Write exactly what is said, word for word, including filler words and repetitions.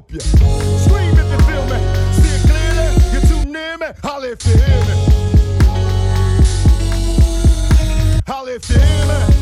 help you. Scream if you feel me. See it clearly. You're too near me. Holla if you hear me. Holla if you hear me.